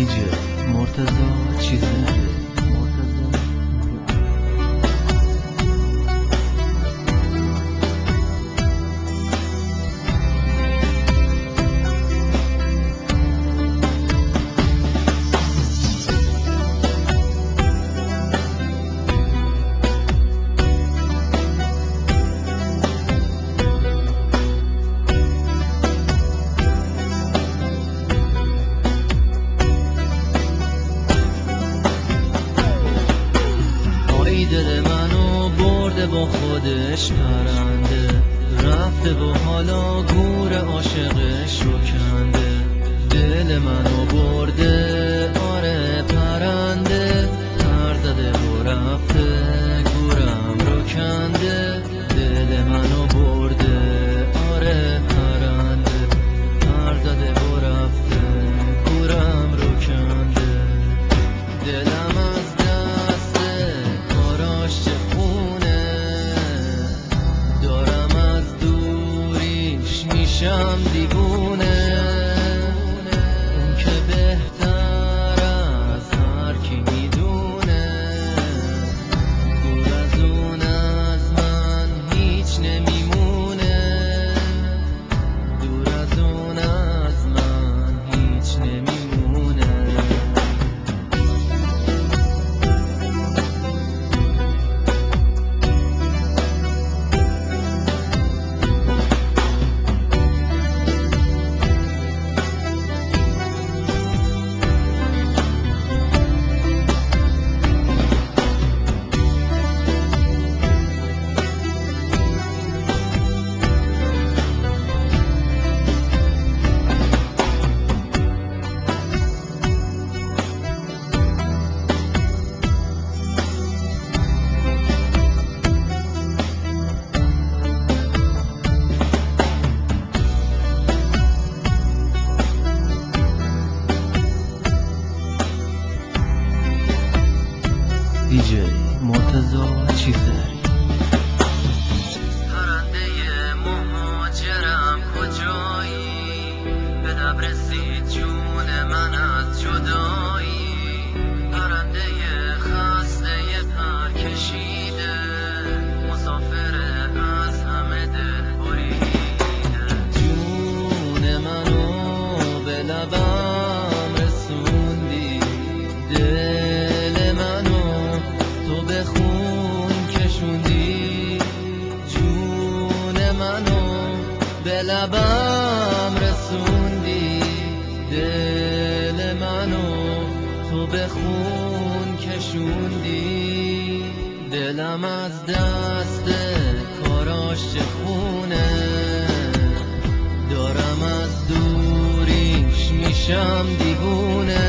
دیجی مرتضی چیزه دل منو برده با خودش پرنده، رفته و حالا گور عاشقش رو کنده. دل منو برده آره پرنده، پر زده و رفته گورم رو کنده. دل منو برده آره پرنده، پر زده و رفته گورم رو کنده. دلم از دست کاراش چخونه، دارم از دوریش میشم دیوونه. اون که بهتر از هر کی میدونه، دور از اون از من هیچ نمیمونه. دور از اون از من هیچ نمیمونه. دیجی مرتضی چیزه پرنده مهاجرم کجایی، به لب رسید جون من از جدایی. پرنده خسته پر کشیده، مسافر از همه دل بریده. جون منو به لبم رسوندی، دل منو تو به خون کشوندی. جون منو به لبم رسوندی، دل منو تو به خون کشوندی. دلم از دست کاراش چخونه، دارم از دوریش میشم دیوونه.